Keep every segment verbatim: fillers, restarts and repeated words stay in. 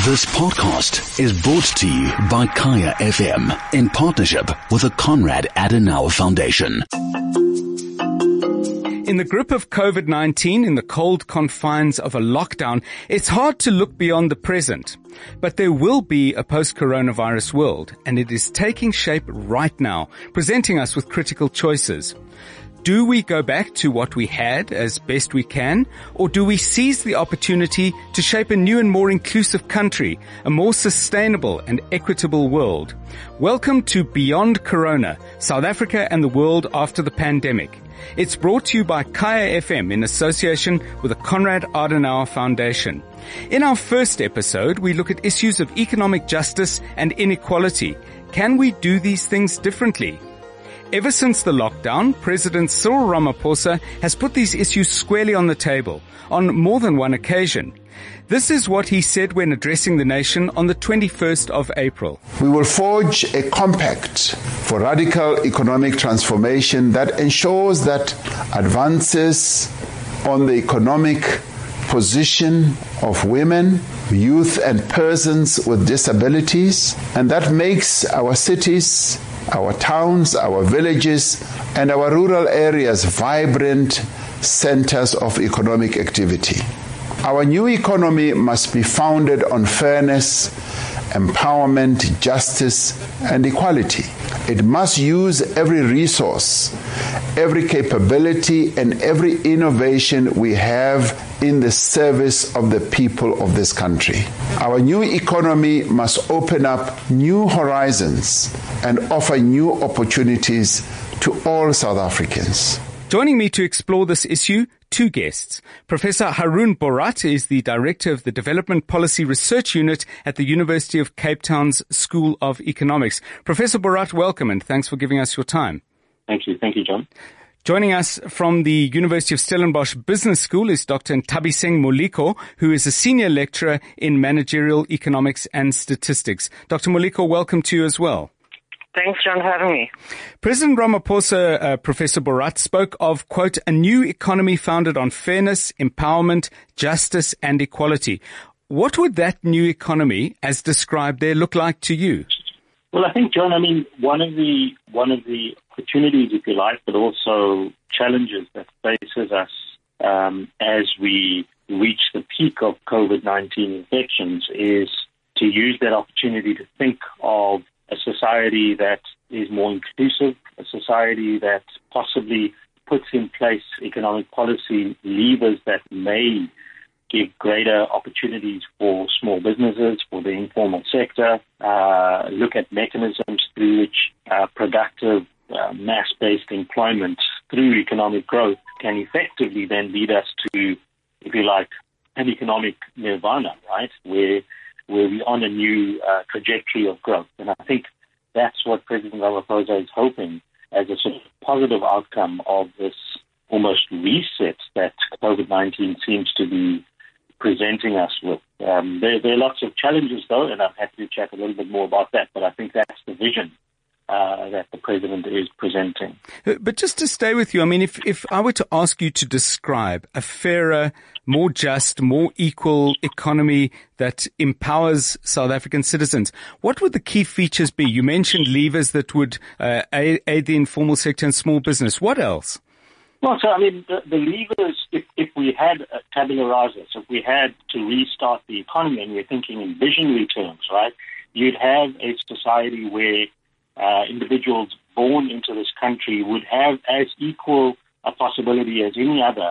This podcast is brought to you by Kaya F M in partnership with the Konrad Adenauer Foundation. In the grip of COVID nineteen, in the cold confines of a lockdown, it's hard to look beyond the present. But there will be a post-coronavirus world, and it is taking shape right now, presenting us with critical choices. Do we go back to what we had as best we can, or do we seize the opportunity to shape a new and more inclusive country, a more sustainable and equitable world? Welcome to Beyond Corona, South Africa and the World After the Pandemic. It's brought to you by Kaya F M in association with the Konrad Adenauer Foundation. In our first episode, we look at issues of economic justice and inequality. Can we do these things differently? Ever since the lockdown, President Cyril Ramaphosa has put these issues squarely on the table on more than one occasion. This is what he said when addressing the nation on the twenty-first of April. We will forge a compact for radical economic transformation that ensures that advances on the economic position of women, youth and persons with disabilities, and that makes our cities, our towns, our villages, and our rural areas vibrant centers of economic activity. Our new economy must be founded on fairness, empowerment, justice, and equality. It must use every resource, every capability, and every innovation we have in the service of the people of this country. Our new economy must open up new horizons and offer new opportunities to all South Africans. Joining me to explore this issue, two guests. Professor Haroon Bhorat is the Director of the Development Policy Research Unit at the University of Cape Town's School of Economics. Professor Bhorat, welcome and thanks for giving us your time. Thank you. Thank you, John. Joining us from the University of Stellenbosch Business School is Doctor Nthabiseng Moliko, who is a Senior Lecturer in Managerial Economics and Statistics. Doctor Moliko, welcome to you as well. Thanks, John, for having me. President Ramaphosa, uh, Professor Bhorat, spoke of, quote, a new economy founded on fairness, empowerment, justice, and equality. What would that new economy, as described there, look like to you? Well, I think, John, I mean, one of the one of the opportunities, if you like, but also challenges that faces us um, as we reach the peak of COVID nineteen infections is to use that opportunity to think of a society that is more inclusive, a society that possibly puts in place economic policy levers that may give greater opportunities for small businesses, for the informal sector, uh, look at mechanisms through which uh, productive, uh, mass-based employment through economic growth can effectively then lead us to, if you like, an economic nirvana, right, where where we're on a new uh, trajectory of growth. And I think that's what President Ramaphosa is hoping as a sort of positive outcome of this almost reset that COVID nineteen seems to be presenting us with. Um, there, there are lots of challenges, though, and I'm happy to chat a little bit more about that, but I think that's the vision Uh, that the president is presenting. But just to stay with you, I mean, if, if I were to ask you to describe a fairer, more just, more equal economy that empowers South African citizens, what would the key features be? You mentioned levers that would uh, aid, aid the informal sector and small business. What else? Well, so, I mean, the, the levers, if, if we had a tabula rasa, so if we had to restart the economy, and we're thinking in visionary terms, right, you'd have a society where Uh, individuals born into this country would have as equal a possibility as any other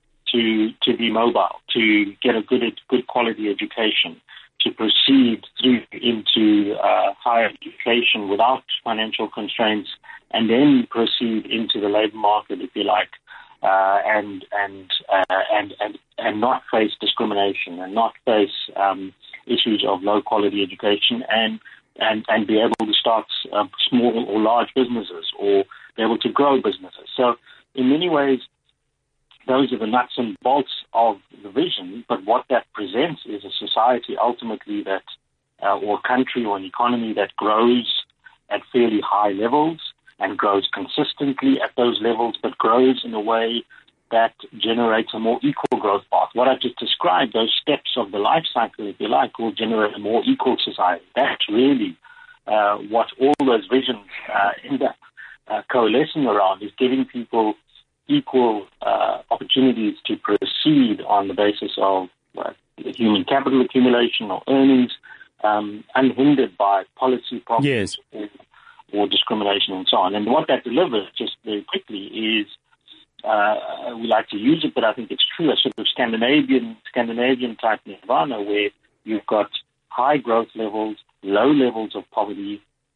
to to be mobile, to get a good good quality education, to proceed through into uh, higher education without financial constraints, and then proceed into the labor market, if you like, uh, and and uh, and and and not face discrimination and not face um, issues of low quality education and. And, and be able to start uh, small or large businesses or be able to grow businesses. So in many ways, those are the nuts and bolts of the vision. But what that presents is a society ultimately that, uh, or a country or an economy that grows at fairly high levels and grows consistently at those levels, but grows in a way that generates a more equal growth path. What I've just described, those steps of the life cycle, if you like, will generate a more equal society. That's really uh, what all those visions uh, end up uh, coalescing around, is giving people equal uh, opportunities to proceed on the basis of uh, human capital accumulation or earnings, um, unhindered by policy problems yes. or, or discrimination and so on. And what that delivers, just very quickly, is Uh, we like to use it, but I think it's true, a sort of Scandinavian, Scandinavian type nirvana where you've got high growth levels, low levels of poverty,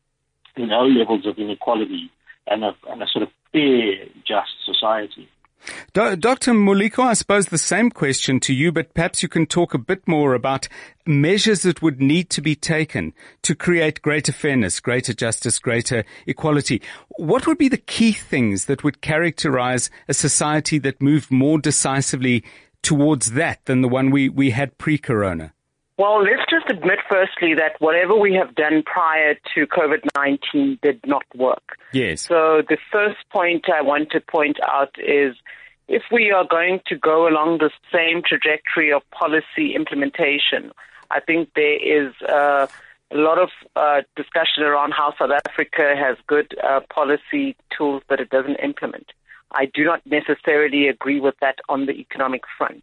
low levels of inequality, and a, and a sort of fair, just society. Doctor Moliko, I suppose the same question to you, but perhaps you can talk a bit more about measures that would need to be taken to create greater fairness, greater justice, greater equality. What would be the key things that would characterize a society that moved more decisively towards that than the one we, we had pre-corona? Well, let's just admit firstly that whatever we have done prior to COVID nineteen did not work. Yes. So the first point I want to point out is if we are going to go along the same trajectory of policy implementation, I think there is uh, a lot of uh, discussion around how South Africa has good uh, policy tools that it doesn't implement. I do not necessarily agree with that on the economic front.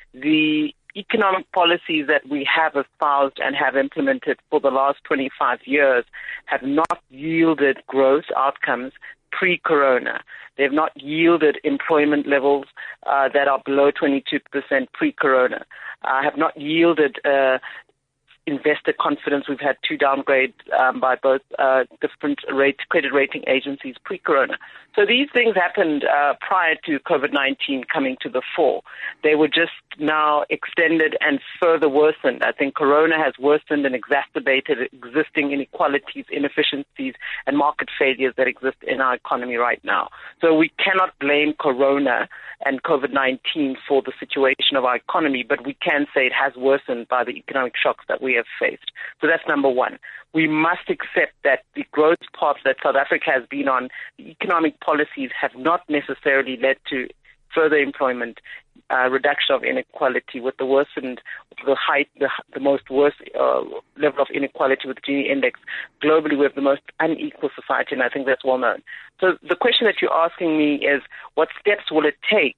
The economic policies that we have espoused and have implemented for the last twenty-five years have not yielded growth outcomes pre-corona. They have not yielded employment levels uh, that are below twenty-two percent pre-corona, uh, have not yielded uh, investor confidence. We've had two downgrades um, by both uh, different rate, credit rating agencies pre-corona. So these things happened uh, prior to COVID nineteen coming to the fore. They were just now extended and further worsened. I think corona has worsened and exacerbated existing inequalities, inefficiencies, and market failures that exist in our economy right now. So we cannot blame corona and COVID nineteen for the situation of our economy, but we can say it has worsened by the economic shocks that we have faced. So that's number one. We must accept that the growth path that South Africa has been on, the economic policies have not necessarily led to further employment, uh, reduction of inequality with the worsened, the height, the, the most worst uh, level of inequality with the Gini index. Globally, we have the most unequal society, and I think that's well known. So the question that you're asking me is, what steps will it take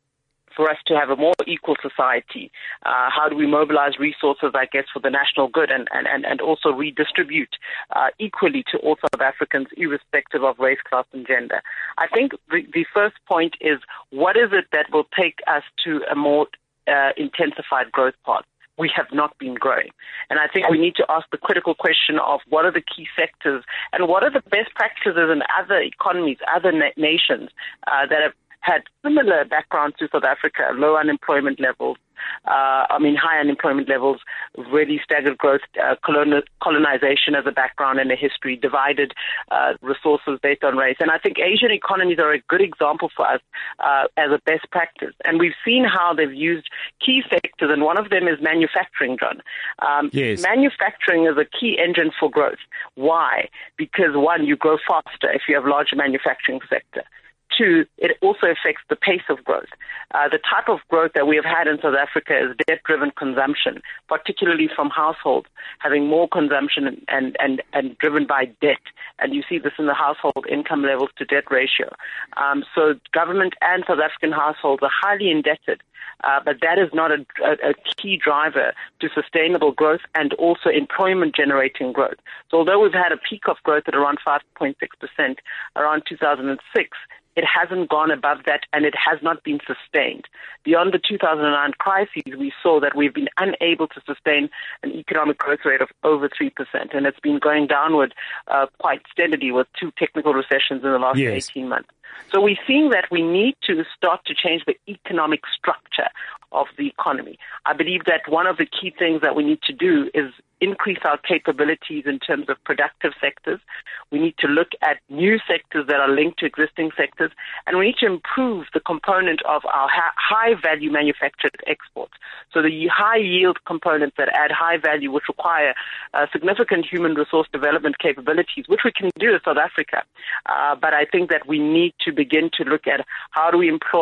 for us to have a more equal society? Uh, how do we mobilize resources, I guess, for the national good and, and, and also redistribute uh, equally to all South Africans, irrespective of race, class, and gender? I think the, the first point is, what is it that will take us to a more uh, intensified growth path? We have not been growing. And I think we need to ask the critical question of what are the key sectors and what are the best practices in other economies, other na- nations uh, that have had similar backgrounds to South Africa, low unemployment levels, uh, I mean, high unemployment levels, really staggered growth, uh, colon- colonization as a background and a history, divided uh, resources based on race. And I think Asian economies are a good example for us uh, as a best practice. And we've seen how they've used key sectors, and one of them is manufacturing, John. Um, yes. Manufacturing is a key engine for growth. Why? Because, one, you grow faster if you have a larger manufacturing sector. Two, it also affects the pace of growth. Uh, the type of growth that we have had in South Africa is debt-driven consumption, particularly from households having more consumption and, and, and, and driven by debt. And you see this in the household income levels to debt ratio. Um, so government and South African households are highly indebted. Uh, but that is not a, a, a key driver to sustainable growth and also employment-generating growth. So although we've had a peak of growth at around five point six percent around two thousand six, it hasn't gone above that, and it has not been sustained. Beyond the two thousand nine crisis, we saw that we've been unable to sustain an economic growth rate of over three percent, and it's been going downward uh, quite steadily with two technical recessions in the last yes. eighteen months. So we're seeing that we need to start to change the economic structure of the economy. I believe that one of the key things that we need to do is increase our capabilities in terms of productive sectors. We need to look at new sectors that are linked to existing sectors, and we need to improve the component of our ha- high-value manufactured exports. So the high-yield components that add high value, which require uh, significant human resource development capabilities, which we can do in South Africa. Uh, but I think that we need to begin to look at how do we employ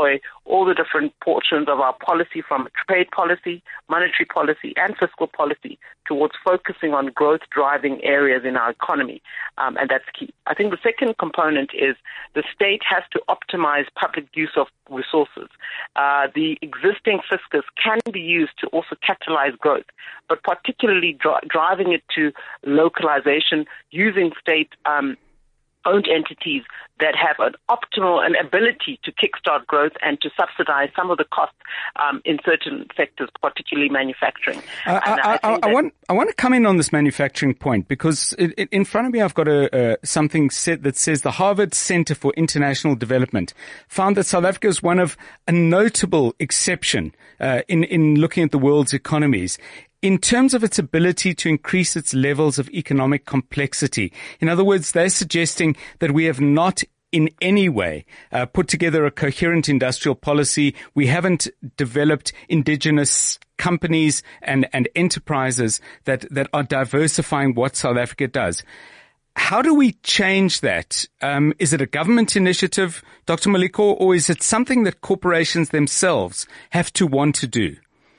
all the different portions of our policy, from trade policy, monetary policy, and fiscal policy, towards focusing on growth-driving areas in our economy, um, and that's key. I think the second component is the state has to optimize public use of resources. Uh, the existing fiscus can be used to also catalyze growth, but particularly dri- driving it to localization using state um, owned entities that have an optimal an ability to kickstart growth and to subsidize some of the costs um, in certain sectors, particularly manufacturing. Uh, I, I, I, I want I want to come in on this manufacturing point, because it, it, in front of me I've got a, uh, something set that says the Harvard Center for International Development found that South Africa is one of a notable exception uh, in in looking at the world's economies in terms of its ability to increase its levels of economic complexity. In other words, they're suggesting that we have not in any way uh, put together a coherent industrial policy. We haven't developed indigenous companies and, and enterprises that, that are diversifying what South Africa does. How do we change that? Um, is it a government initiative, Doctor Moliko, or is it something that corporations themselves have to want to do?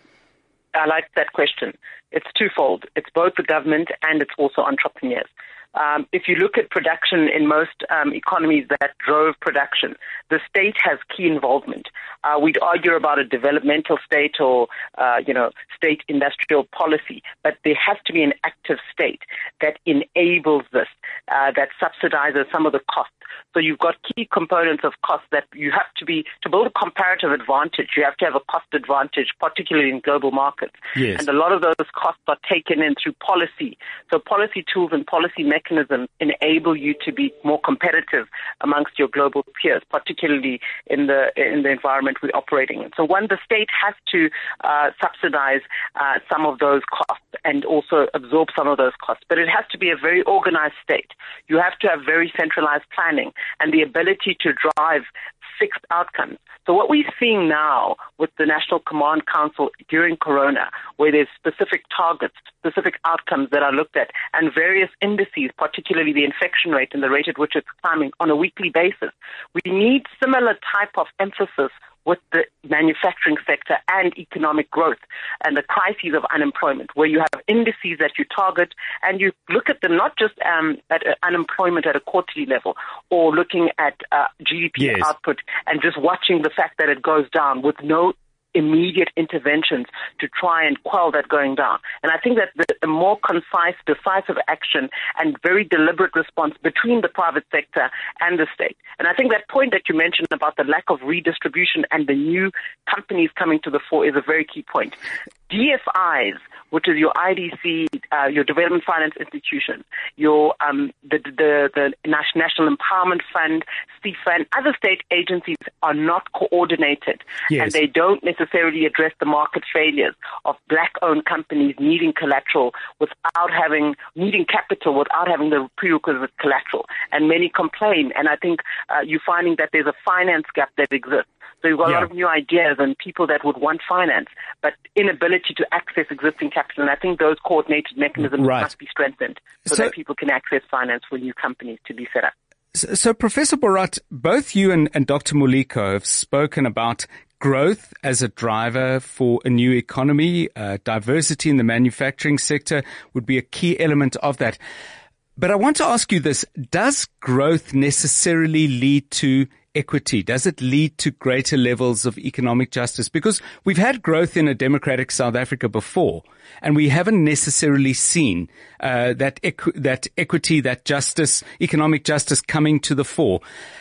I like that question. It's twofold. It's both the government and it's also entrepreneurs. Um, if you look at production in most um, economies that drove production, the state has key involvement. Uh, we'd argue about a developmental state or, uh, you know, state industrial policy, but there has to be an active state that enables this, uh, that subsidizes some of the costs. So you've got key components of cost that you have to be, to build a comparative advantage, you have to have a cost advantage, particularly in global markets. Yes. And a lot of those costs are taken in through policy. So policy tools and policy mechanisms enable you to be more competitive amongst your global peers, particularly in the in the environment we're operating in. So one, the state has to uh, subsidize uh, some of those costs and also absorb some of those costs. But it has to be a very organized state. You have to have very centralized planning and the ability to drive fixed outcomes. So what we're seeing now with the National Command Council during Corona, where there's specific targets, specific outcomes that are looked at, and various indices, particularly the infection rate and the rate at which it's climbing on a weekly basis, we need similar type of emphasis with the manufacturing sector and economic growth and the crises of unemployment, where you have indices that you target and you look at them not just um, at uh, unemployment at a quarterly level or looking at uh, G D P yes. output and just watching the fact that it goes down with no immediate interventions to try and quell that going down. And I think that the, the more concise, decisive action and very deliberate response between the private sector and the state. And I think that point that you mentioned about the lack of redistribution and the new companies coming to the fore is a very key point. D F Is, which is your I D C, uh, your Development Finance Institution, your um, the, the the National Empowerment Fund, C I F A, and other state agencies are not coordinated, yes. and they don't necessarily address the market failures of black-owned companies needing collateral without having needing capital without having the prerequisite collateral. And many complain, and I think uh, you're finding that there's a finance gap that exists. So you've got yeah. a lot of new ideas and people that would want finance, but inability to access existing capital. And I think those coordinated mechanisms right. must be strengthened so, so that people can access finance for new companies to be set up. So, so Professor Borat, both you and, and Doctor Moliko have spoken about growth as a driver for a new economy. Uh, diversity in the manufacturing sector would be a key element of that. But I want to ask you this. Does growth necessarily lead to equity? Does it lead to greater levels of economic justice? Because we've had growth in a democratic South Africa before, and we haven't necessarily seen uh, that equ- that equity, that justice, economic justice coming to the fore.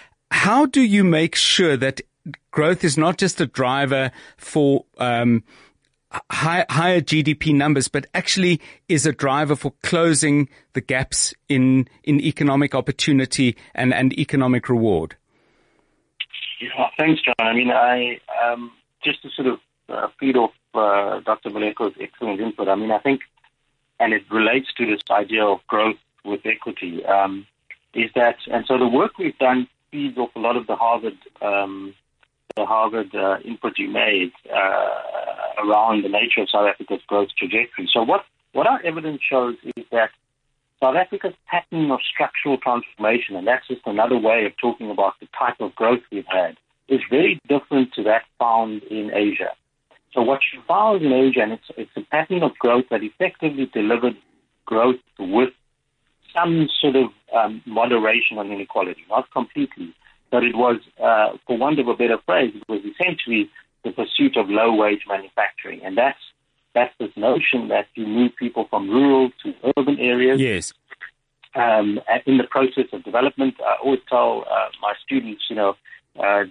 How do you make sure that growth is not just a driver for um, high, higher G D P numbers, but actually is a driver for closing the gaps in in economic opportunity and, and economic reward? Yeah, thanks, John. I mean, I um, just to sort of uh, feed off uh, Doctor Moliko's excellent input. I mean, I think, and it relates to this idea of growth with equity, um, is that, and so the work we've done feeds off a lot of the Harvard, um, the Harvard uh, input you made uh, around the nature of South Africa's growth trajectory. So what what our evidence shows is that South Africa's pattern of structural transformation, and that's just another way of talking about the type of growth we've had, is very different to that found in Asia. So what you found in Asia, and it's, it's a pattern of growth that effectively delivered growth with some sort of um, moderation on inequality, not completely, but it was, uh, for want of a better phrase, it was essentially the pursuit of low-wage manufacturing. And that's that's this notion that you move people from rural to urban areas. Yes. Um, in the process of development, I always tell uh, my students, you know, uh,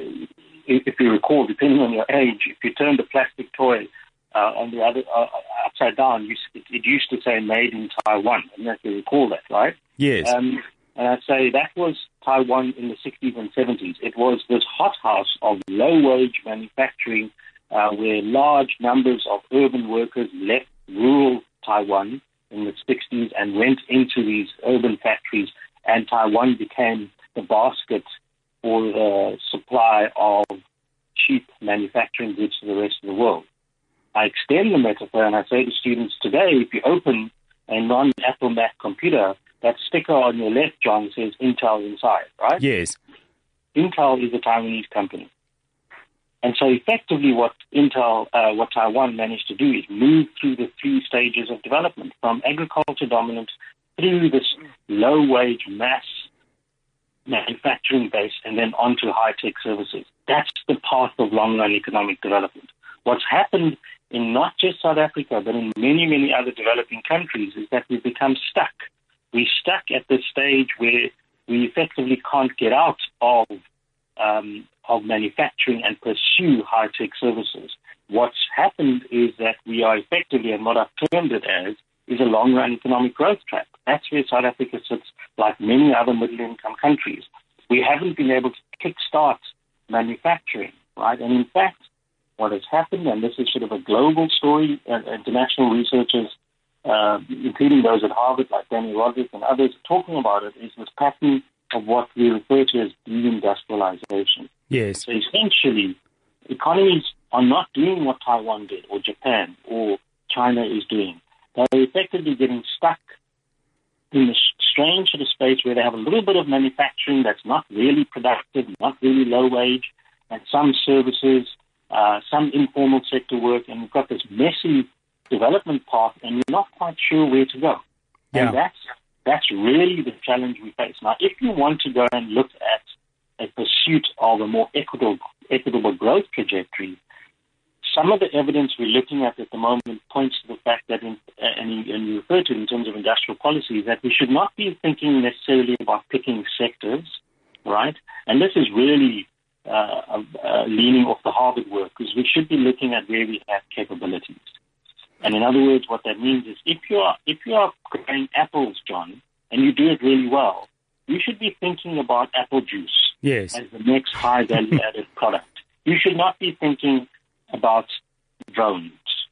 if you recall, depending on your age, if you turn the plastic toy uh, on the other uh, upside down, you, it, it used to say "Made in Taiwan." I don't know if you recall that, right? Yes. Um, and I say that was Taiwan in the sixties and seventies. It was this hothouse of low-wage manufacturing, uh, where large numbers of urban workers left rural Taiwan in the sixties and went into these urban factories, and Taiwan became the basket for the supply of cheap manufacturing goods to the rest of the world. I extend the metaphor and I say to students today, if you open a non-Apple Mac computer, that sticker on your left, John, says Intel inside, right? Yes. Intel is a Taiwanese company. And so effectively what Intel, uh, what Taiwan managed to do is move through the three stages of development, from agriculture dominant through this low-wage mass manufacturing base and then onto high-tech services. That's the path of long-run economic development. What's happened in not just South Africa, but in many, many other developing countries is that we've become stuck. We're stuck at the stage where we effectively can't get out of um, of manufacturing and pursue high-tech services. What's happened is that we are effectively, and what I've termed it as, is a long-run economic growth track. That's where South Africa sits, like many other middle-income countries. We haven't been able to kickstart manufacturing, right? And in fact, what has happened, and this is sort of a global story, uh, international researchers, uh, including those at Harvard, like Danny Roderick and others, talking about it, is this pattern of what we refer to as deindustrialization. Yes. So essentially, economies are not doing what Taiwan did, or Japan, or China is doing. They're effectively getting stuck in the strange sort of space where they have a little bit of manufacturing that's not really productive, not really low wage, and some services, uh, some informal sector work, and we've got this messy development path, and you're not quite sure where to go. Yeah. And that's that's really the challenge we face. Now, if you want to go and look at a pursuit of a more equitable, equitable growth trajectory, some of the evidence we're looking at at the moment points to the fact that, in, and, you, and you refer to it in terms of industrial policy, that we should not be thinking necessarily about picking sectors, right? And this is really uh, uh, leaning off the Harvard work, because we should be looking at where we have capabilities. And in other words, what that means is if you are if you are growing apples, John, and you do it really well, you should be thinking about apple juice yes. as the next high value added product. You should not be thinking about drones,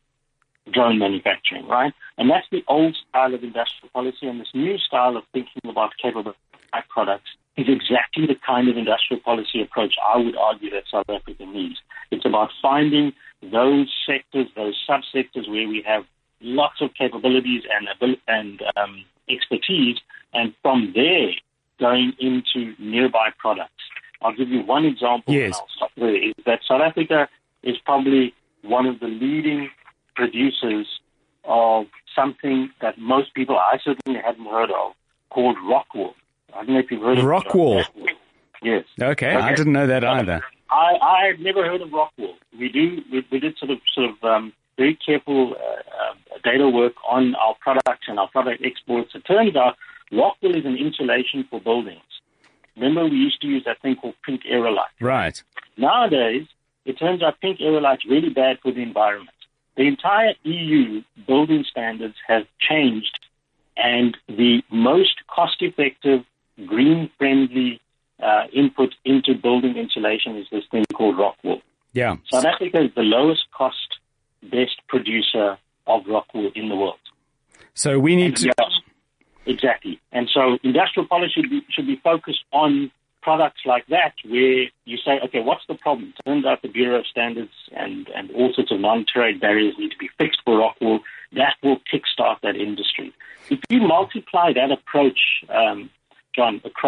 drone manufacturing, right? And that's the old style of industrial policy, and this new style of thinking about capable products is exactly the kind of industrial policy approach I would argue that South Africa needs. It's about finding those sectors, those subsectors where we have lots of capabilities and ability and um, expertise, and from there going into nearby products. I'll give you one example. Yes. And I'll stop there, is that South Africa is probably one of the leading producers of something that most people, I certainly hadn't heard of, called rock wool. I don't know if you've heard of rock wool. Yes. Okay, okay, I didn't know that either. I, I had never heard of rock wool. We do we, we did sort of sort of um, very careful uh, uh, data work on our products and our product exports. It turns out rock wool is an insulation for buildings. Remember, we used to use that thing called pink aerolite. Right. Nowadays, it turns out pink aerolite is really bad for the environment. The entire E U building standards have changed, and the most cost-effective, green-friendly uh, input into building insulation is this thing called rock wool. Yeah. South Africa is the lowest cost, best producer of rock wool in the world. So we need and to... Yeah, exactly. And so industrial policy should be, should be focused on products like that, where you say, okay, what's the problem? It turns out the Bureau of Standards and, and all sorts of non-trade barriers need to be fixed for rock wool. That will kickstart that industry. If you multiply that approach, um, John, across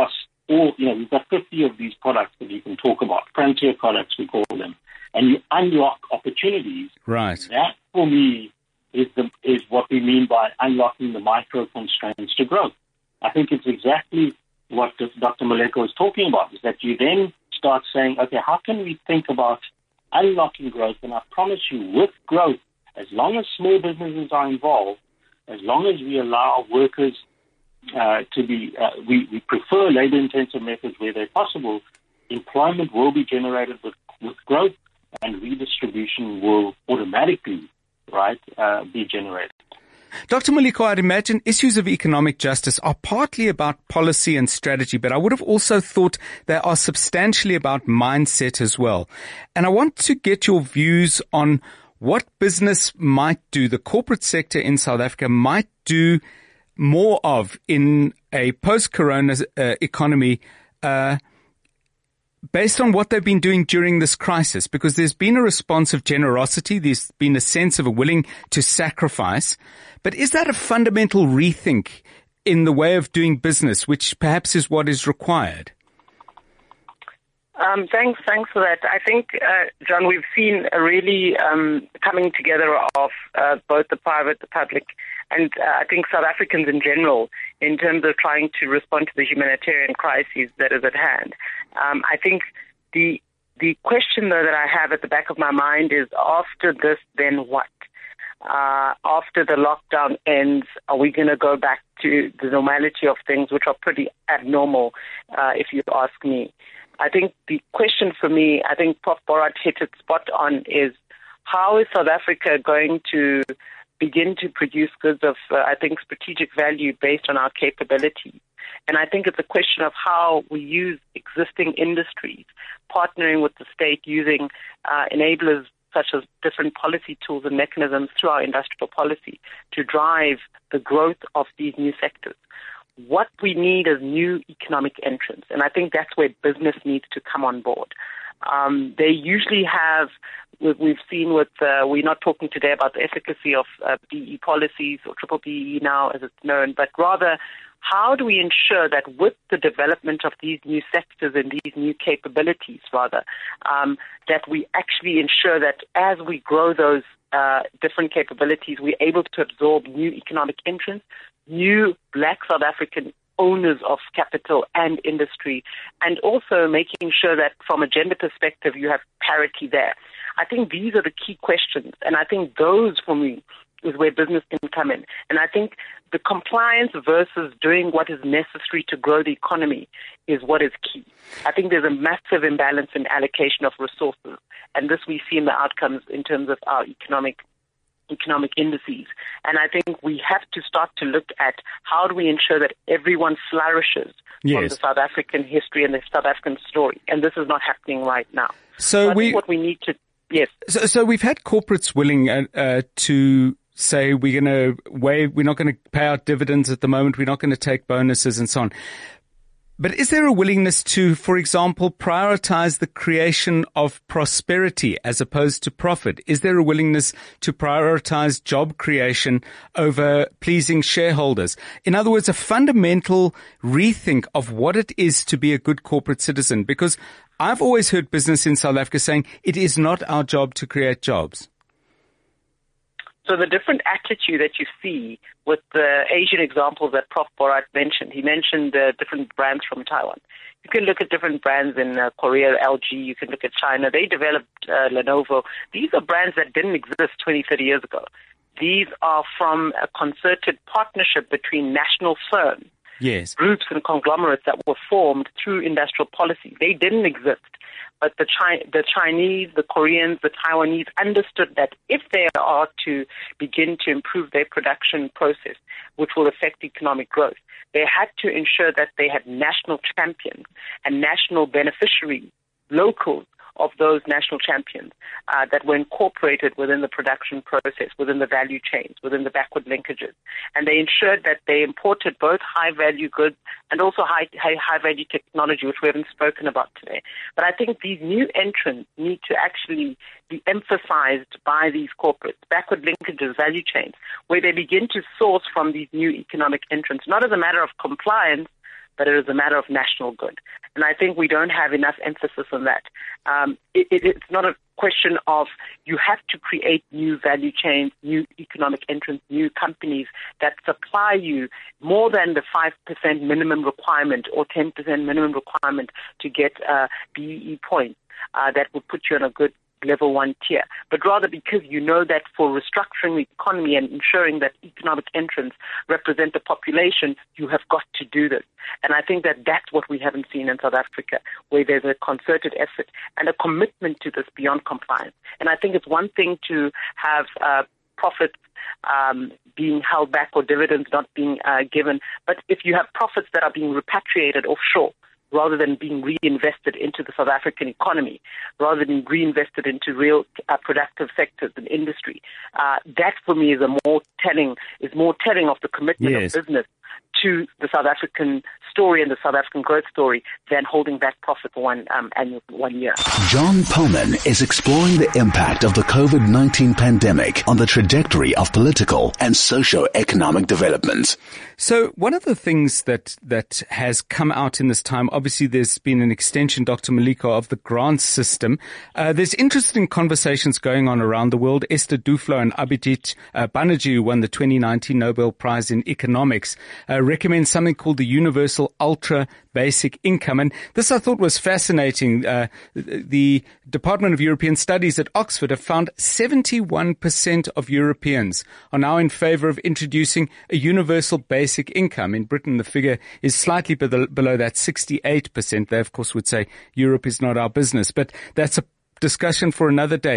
all, you know, we've got fifty of these products that you can talk about, frontier products we call them, and you unlock opportunities. Right. That, for me, is the is what we mean by unlocking the micro constraints to growth. I think it's exactly what Doctor Moleko is talking about, is that you then start saying, okay, how can we think about unlocking growth? And I promise you, with growth, as long as small businesses are involved, as long as we allow workers uh, to be, uh, we, we prefer labor-intensive methods where they're possible, employment will be generated with, with growth, and redistribution will automatically, right, uh, be generated. Doctor Moleko, I'd imagine issues of economic justice are partly about policy and strategy, but I would have also thought they are substantially about mindset as well. And I want to get your views on what business might do, the corporate sector in South Africa might do more of in a post-corona uh, economy, uh, based on what they've been doing during this crisis, because there's been a response of generosity, there's been a sense of a willing to sacrifice. But is that a fundamental rethink in the way of doing business, which perhaps is what is required? Um, thanks, thanks for that. I think, uh, John, we've seen a really um, coming together of uh, both the private, the public, and uh, I think South Africans in general, in terms of trying to respond to the humanitarian crisis that is at hand. Um, I think the the question, though, that I have at the back of my mind is, after this, then what? Uh, after the lockdown ends, are we going to go back to the normality of things, which are pretty abnormal, uh, if you ask me? I think the question for me, I think Professor Borat hit it spot on, is how is South Africa going to begin to produce goods of, uh, I think, strategic value based on our capabilities? And I think it's a question of how we use existing industries, partnering with the state, using uh, enablers such as different policy tools and mechanisms through our industrial policy to drive the growth of these new sectors. What we need is new economic entrants, and I think that's where business needs to come on board. Um, they usually have, we've seen with, uh, we're not talking today about the efficacy of uh, B E policies or triple B E now as it's known, but rather how do we ensure that with the development of these new sectors and these new capabilities, rather, um, that we actually ensure that as we grow those uh, different capabilities, we're able to absorb new economic entrants, new Black South African owners of capital and industry, and also making sure that from a gender perspective, you have parity there. I think these are the key questions, and I think those, for me, is where business can come in. And I think the compliance versus doing what is necessary to grow the economy is what is key. I think there's a massive imbalance in allocation of resources, and this we see in the outcomes in terms of our economic economic indices. And I think we have to start to look at how do we ensure that everyone flourishes yes. from the South African history and the South African story. And this is not happening right now. So, so I we, think what we need to, yes. So, so we've had corporates willing uh, uh, to say we're going to waive, we're not going to pay out dividends at the moment, we're not going to take bonuses and so on. But is there a willingness to, for example, prioritize the creation of prosperity as opposed to profit? Is there a willingness to prioritize job creation over pleasing shareholders? In other words, a fundamental rethink of what it is to be a good corporate citizen, because I've always heard business in South Africa saying it is not our job to create jobs. So the different attitude that you see with the Asian examples that Professor Borat mentioned, he mentioned uh, different brands from Taiwan. You can look at different brands in uh, Korea, L G, you can look at China. They developed uh, Lenovo. These are brands that didn't exist twenty, thirty years ago. These are from a concerted partnership between national firms, yes. groups and conglomerates that were formed through industrial policy. They didn't exist. But the, Chi- the Chinese, the Koreans, the Taiwanese understood that if they are to begin to improve their production process, which will affect economic growth, they had to ensure that they had national champions and national beneficiaries, locals of those national champions uh, that were incorporated within the production process, within the value chains, within the backward linkages. And they ensured that they imported both high-value goods and also high, high, high-value technology, which we haven't spoken about today. But I think these new entrants need to actually be emphasized by these corporates, backward linkages, value chains, where they begin to source from these new economic entrants, not as a matter of compliance, but it is a matter of national good. And I think we don't have enough emphasis on that. Um, it, it, it's not a question of you have to create new value chains, new economic entrants, new companies that supply you more than the five percent minimum requirement or ten percent minimum requirement to get uh, B E E points uh, that would put you on a good level one tier, but rather because you know that for restructuring the economy and ensuring that economic entrants represent the population, you have got to do this. And I think that that's what we haven't seen in South Africa, where there's a concerted effort and a commitment to this beyond compliance. And I think it's one thing to have uh, profits um, being held back or dividends not being uh, given, but if you have profits that are being repatriated offshore, rather than being reinvested into the South African economy, rather than reinvested into real uh, productive sectors and industry. Uh, that, for me, is a more telling is more telling of the commitment yes. of business to the South African story and the South African growth story than holding back profit for one um, annual one year. John Pullman is exploring the impact of the COVID nineteen pandemic on the trajectory of political and socio-economic development. So one of the things that that has come out in this time, obviously there's been an extension, Doctor Malika, of the grant system. Uh, there's interesting conversations going on around the world. Esther Duflo and Abhijit uh, Banerjee, who won the twenty nineteen Nobel Prize in Economics, uh, recommend something called the Universal Ultra Basic Income. And this I thought was fascinating. Uh, the Department of European Studies at Oxford have found seventy-one percent of Europeans are now in favor of introducing a universal basic income. In Britain, the figure is slightly below, below that, sixty-eight percent. They, of course, would say Europe is not our business, but that's a discussion for another day.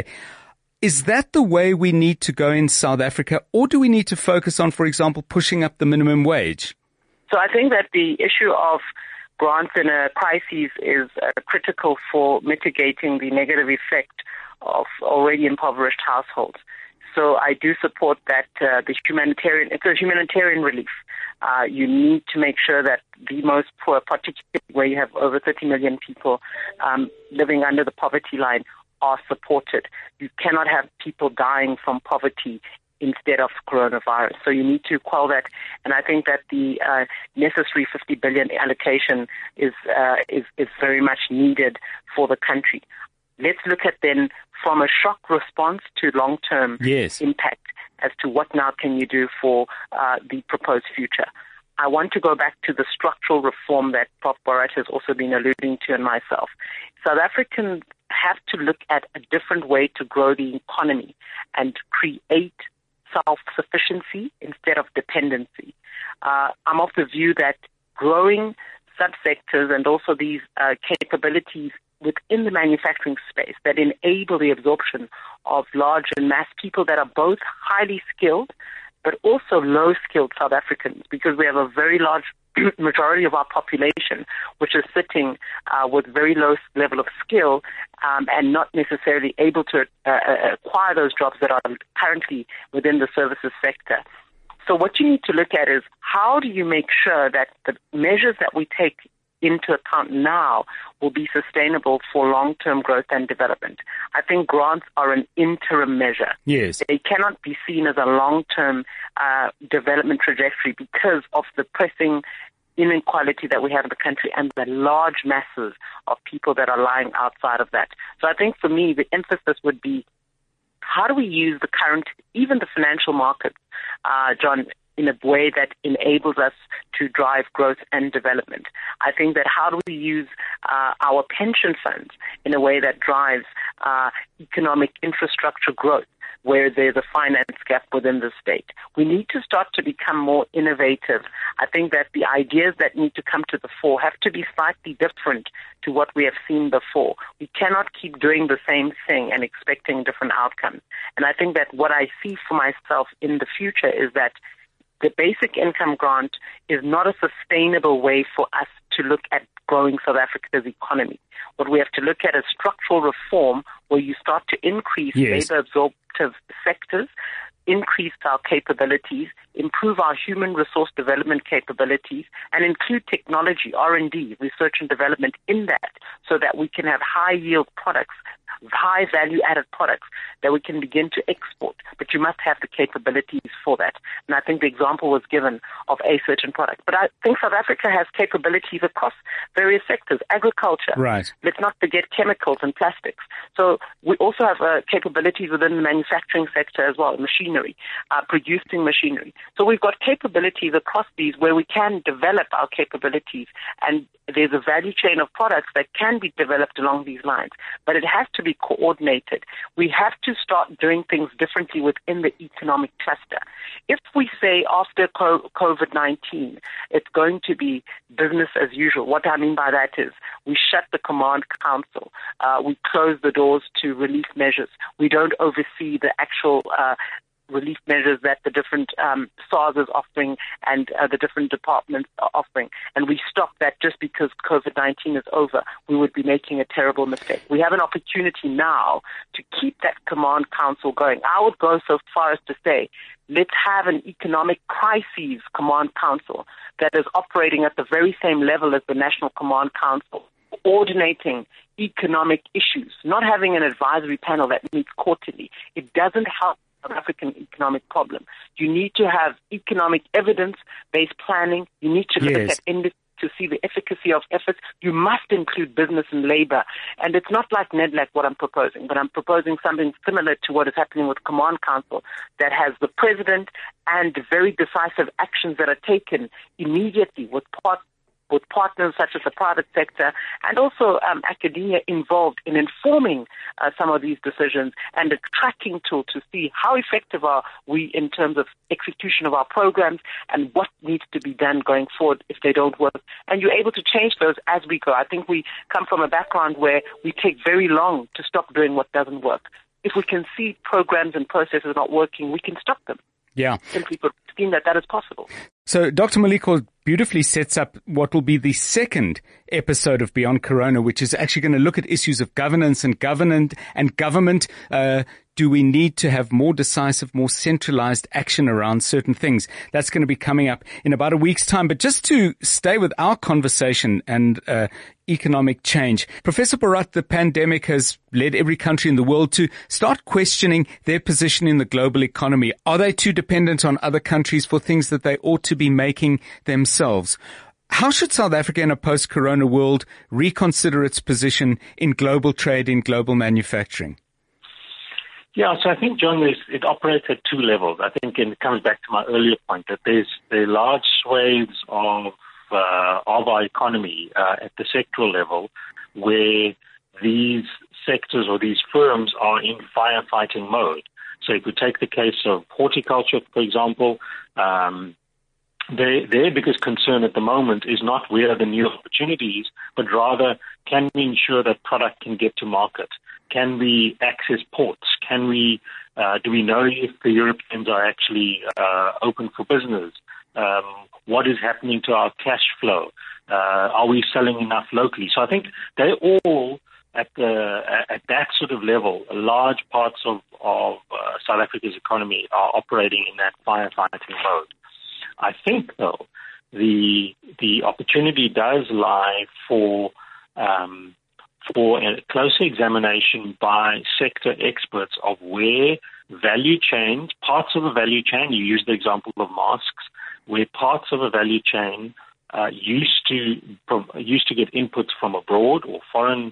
Is that the way we need to go in South Africa, or do we need to focus on, for example, pushing up the minimum wage? So I think that the issue of grants in a crisis is uh, critical for mitigating the negative effect of already impoverished households. So I do support that uh, the humanitarian, it's a humanitarian relief. Uh, you need to make sure that the most poor, particularly where you have over thirty million people um, living under the poverty line, are supported. You cannot have people dying from poverty instead of coronavirus. So you need to quell that. And I think that the uh, necessary fifty billion allocation is, uh, is, is very much needed for the country. Let's look at then from a shock response to long-term yes. impact as to what now can you do for uh, the proposed future. I want to go back to the structural reform that Professor Borat has also been alluding to and myself. South Africans have to look at a different way to grow the economy and create self-sufficiency instead of dependency. Uh, I'm of the view that growing subsectors and also these uh, capabilities within the manufacturing space that enable the absorption of large and mass people that are both highly skilled but also low-skilled South Africans, because we have a very large majority of our population which is sitting uh, with very low level of skill um, and not necessarily able to uh, acquire those jobs that are currently within the services sector. So what you need to look at is how do you make sure that the measures that we take into account now will be sustainable for long-term growth and development. I think grants are an interim measure. Yes. They cannot be seen as a long-term uh, development trajectory because of the pressing inequality that we have in the country and the large masses of people that are lying outside of that. So I think for me, the emphasis would be how do we use the current, even the financial markets, uh, John, in a way that enables us to drive growth and development. I think that how do we use uh, our pension funds in a way that drives uh, economic infrastructure growth where there's a finance gap within the state. We need to start to become more innovative. I think that the ideas that need to come to the fore have to be slightly different to what we have seen before. We cannot keep doing the same thing and expecting different outcomes. And I think that what I see for myself in the future is that the basic income grant is not a sustainable way for us to look at growing South Africa's economy. What we have to look at is structural reform where you start to increase yes. labor absorptive sectors, increase our capabilities, improve our human resource development capabilities, and include technology, R and D, research and development in that so that we can have high yield products high value added products that we can begin to export. But you must have the capabilities for that. And I think the example was given of a certain product. But I think South Africa has capabilities across various sectors. Agriculture. Right. Let's not forget chemicals and plastics. So we also have uh, capabilities within the manufacturing sector as well, machinery, uh, producing machinery. So we've got capabilities across these where we can develop our capabilities, and there's a value chain of products that can be developed along these lines. But it has to be coordinated. We have to start doing things differently within the economic cluster. If we say after COVID nineteen, it's going to be business as usual, what I mean by that is we shut the command council, uh, we close the doors to relief measures, we don't oversee the actual uh, relief measures that the different um, SARS is offering and uh, the different departments are offering, and we stop that just because COVID nineteen is over, we would be making a terrible mistake. We have an opportunity now to keep that command council going. I would go so far as to say, let's have an economic crises command council that is operating at the very same level as the National Command Council, coordinating economic issues, not having an advisory panel that meets quarterly. It doesn't help South African economic problem. You need to have economic evidence-based planning. You need to look Yes. at industry to see the efficacy of efforts. You must include business and labor. And it's not like NEDLAC what I'm proposing, but I'm proposing something similar to what is happening with Command Council that has the president and very decisive actions that are taken immediately with part with partners such as the private sector and also um, academia involved in informing uh, some of these decisions, and a tracking tool to see how effective are we in terms of execution of our programs and what needs to be done going forward if they don't work. And you're able to change those as we go. I think we come from a background where we take very long to stop doing what doesn't work. If we can see programs and processes not working, we can stop them. Yeah. Simply put, seeing that that is possible. So Doctor Maliko beautifully sets up what will be the second episode of Beyond Corona, which is actually going to look at issues of governance and government and government. Uh, do we need to have more decisive, more centralized action around certain things? That's going to be coming up in about a week's time. But just to stay with our conversation and uh, economic change, Professor Bharat, the pandemic has led every country in the world to start questioning their position in the global economy. Are they too dependent on other countries for things that they ought to be making themselves? How should South Africa in a post-corona world reconsider its position in global trade, in global manufacturing? Yeah, so I think, John, it operates at two levels. I think and it comes back to my earlier point that there's there are large swathes of uh, of our economy uh, at the sectoral level where these sectors or these firms are in firefighting mode. So if we take the case of horticulture, for example, um, Their, their biggest concern at the moment is not where are the new opportunities, but rather can we ensure that product can get to market? Can we access ports? Can we, uh, do we know if the Europeans are actually uh, open for business? Um, what is happening to our cash flow? Uh, are we selling enough locally? So I think they're all at the at that sort of level. Large parts of, of uh, South Africa's economy are operating in that firefighting mode. I think, though, the the opportunity does lie for um, for a closer examination by sector experts of where value chain, parts of a value chain, you use the example of masks, where parts of a value chain uh, used to used to get inputs from abroad or foreign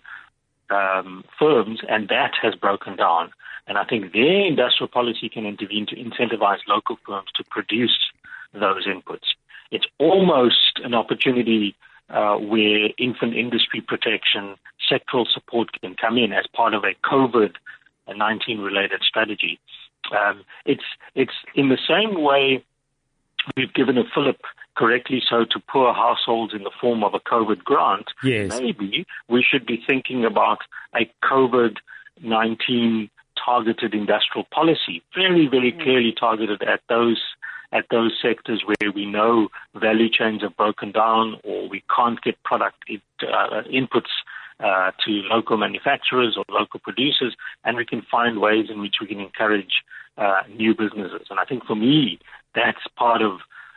um, firms, and that has broken down. And I think their industrial policy can intervene to incentivize local firms to produce those inputs. It's almost an opportunity uh, where infant industry protection, sectoral support can come in as part of a COVID nineteen related strategy. Um, it's it's in the same way we've given a fillip, correctly so, to poor households in the form of a COVID grant. Yes. Maybe we should be thinking about a COVID nineteen targeted industrial policy, very, very clearly targeted at those at those sectors where we know value chains have broken down or we can't get product uh, inputs uh, to local manufacturers or local producers, and we can find ways in which we can encourage uh, new businesses. And I think for me, that's part of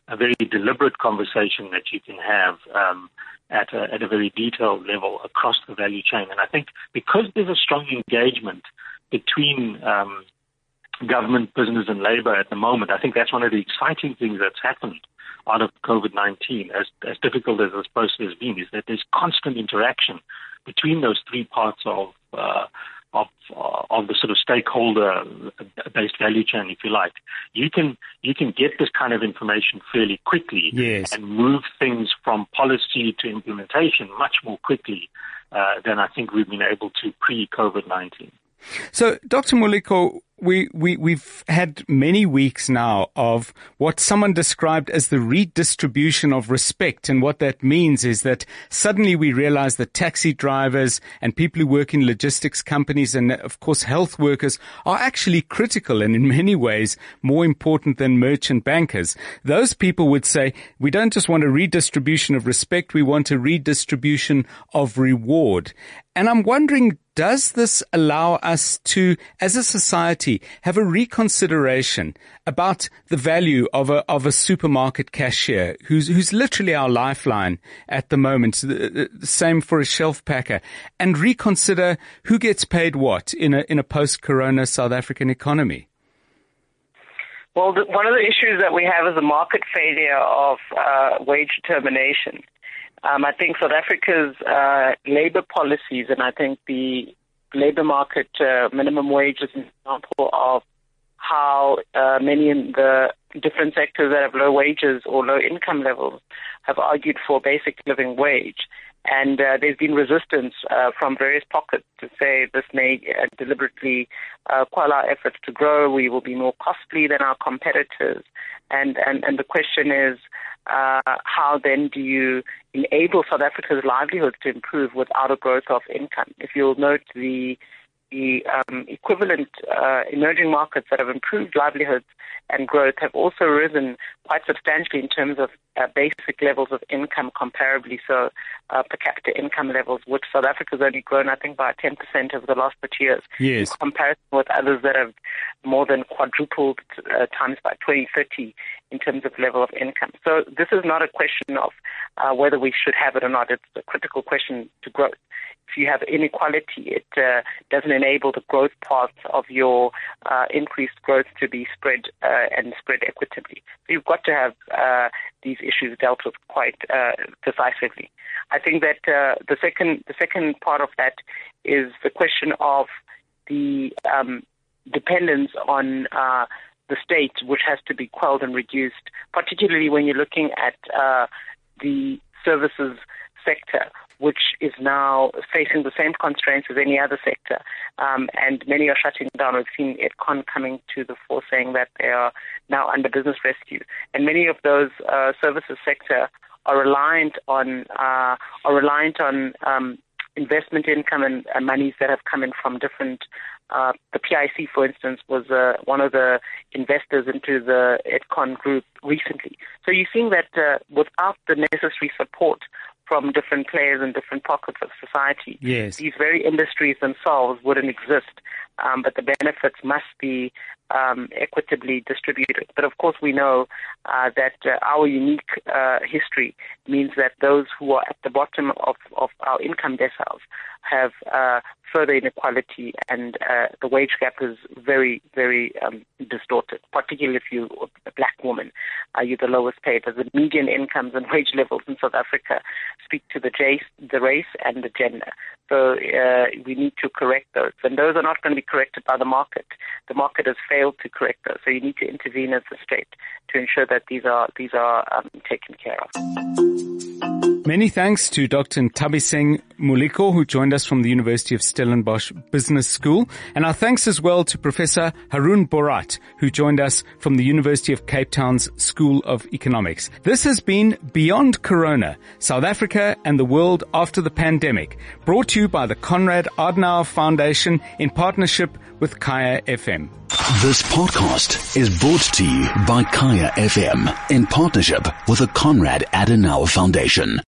a very deliberate conversation that you can have um, at, a, at a very detailed level across the value chain. And I think because there's a strong engagement between um, government, business, and labor at the moment, I think that's one of the exciting things that's happened out of COVID nineteen, as, as difficult as this process has been, is that there's constant interaction between those three parts of uh, of uh, of the sort of stakeholder-based value chain, if you like. You can you can get this kind of information fairly quickly, yes, and move things from policy to implementation much more quickly uh, than I think we've been able to pre-COVID nineteen. So, Doctor Moliko, we, we, we've had many weeks now of what someone described as the redistribution of respect. And what that means is that suddenly we realize that taxi drivers and people who work in logistics companies and, of course, health workers are actually critical and in many ways more important than merchant bankers. Those people would say, we don't just want a redistribution of respect, we want a redistribution of reward. And I'm wondering, does this allow us to, as a society, have a reconsideration about the value of a of a supermarket cashier who's who's literally our lifeline at the moment, the, the same for a shelf packer, and reconsider who gets paid what in a in a post-corona South African economy? Well, the, one of the issues that we have is the market failure of uh, wage determination. Um, I think South Africa's uh, labor policies, and I think the labor market uh, minimum wage is an example of how uh, many in the different sectors that have low wages or low income levels have argued for basic living wage. And uh, there's been resistance uh, from various pockets to say this may uh, deliberately uh, quell our efforts to grow. We will be more costly than our competitors. And, and, and the question is, uh, how then do you enable South Africa's livelihoods to improve without a growth of income? If you'll note, the the um, equivalent uh, emerging markets that have improved livelihoods and growth have also risen quite substantially in terms of uh, basic levels of income comparably, so uh, per capita income levels, which South Africa's only grown, I think, by ten percent over the last thirty years, yes, in comparison with others that have more than quadrupled uh, times by twenty thirty in terms of level of income. So this is not a question of uh, whether we should have it or not. It's a critical question to growth. If you have inequality, it uh, doesn't enable the growth path of your uh, increased growth to be spread uh, and spread equitably. So you've got to have uh, these issues dealt with quite uh, decisively. I think that uh, the second the second part of that is the question of the um, dependence on uh, the state, which has to be quelled and reduced, particularly when you're looking at uh, the services sector, which is now facing the same constraints as any other sector. Um, and many are shutting down. We've seen Edcon coming to the fore saying that they are now under business rescue. And many of those uh, services sector are reliant on uh, are reliant on um, investment income and, and monies that have come in from different. Uh, the P I C, for instance, was uh, one of the investors into the Edcon group recently. So you're seeing that uh, without the necessary support from different players in different pockets of society, yes, these very industries themselves wouldn't exist. Um, but the benefits must be um, equitably distributed. But of course, we know uh, that uh, our unique uh, history means that those who are at the bottom of, of our income deciles have uh, further inequality, and uh, the wage gap is very, very um, distorted, particularly if you're a black woman. Uh, you're the lowest paid. As the median incomes and wage levels in South Africa speak to the, j- the race and the gender. So uh, we need to correct those. And those are not going to be corrected by the market. The market has failed to correct those. So you need to intervene as the state to ensure that these are these are um, taken care of. Many thanks to Doctor Nthabiseng Moliko, who joined us from the University of Stellenbosch Business School. And our thanks as well to Professor Haroon Borat, who joined us from the University of Cape Town's School of Economics. This has been Beyond Corona, South Africa and the World After the Pandemic, brought to you by the Konrad Adenauer Foundation in partnership with Kaya F M. This podcast is brought to you by Kaya F M in partnership with the Konrad Adenauer Foundation.